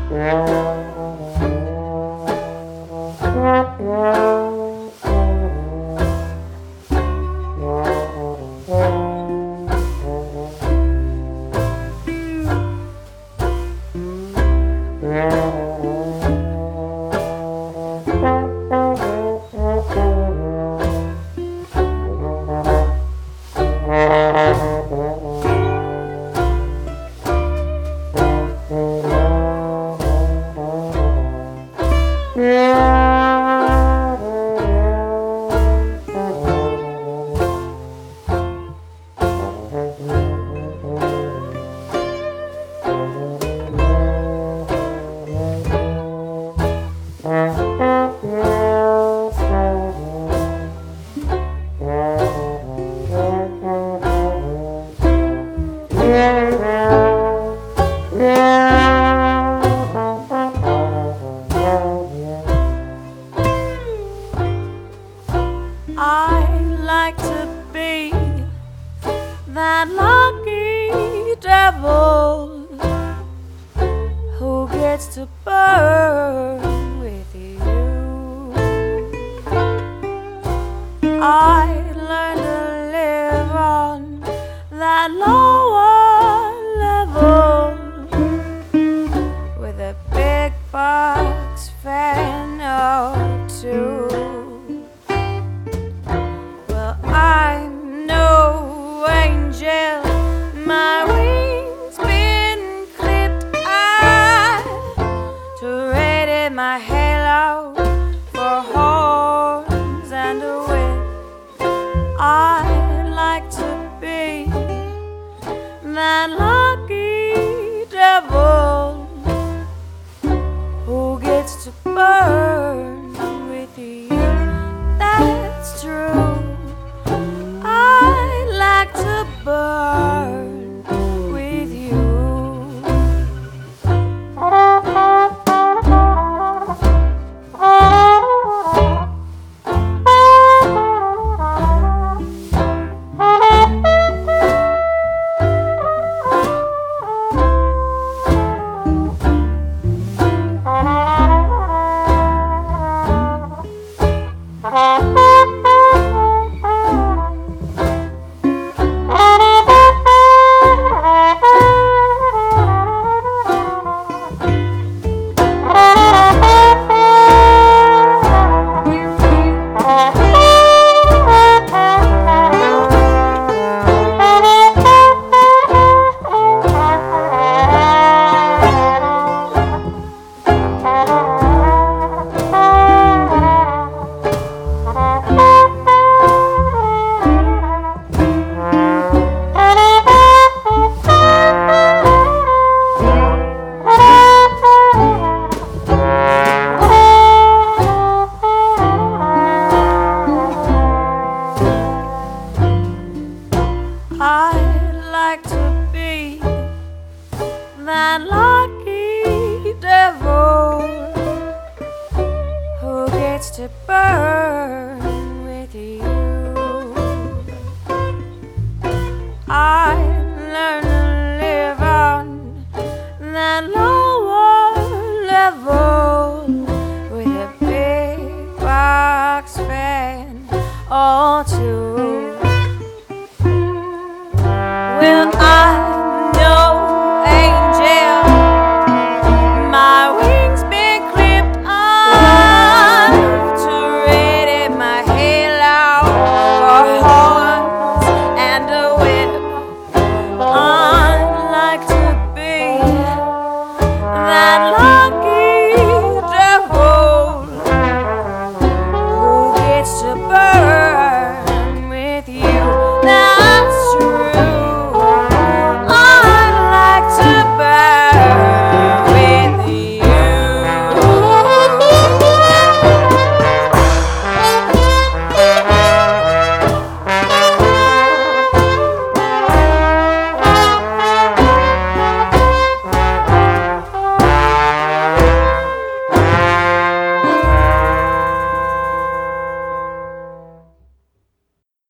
I like to be that lucky devil who gets to burn with you. I learned to live on that lower level with a big box fan or two. I'm no angel, my wings been clipped. I traded my halo for horns and a whip. I like to be that lucky devil who gets to burn with you. That's true. I like to burn with you. I like to be that lucky devil who gets to burn with you. I learned to live on that lower level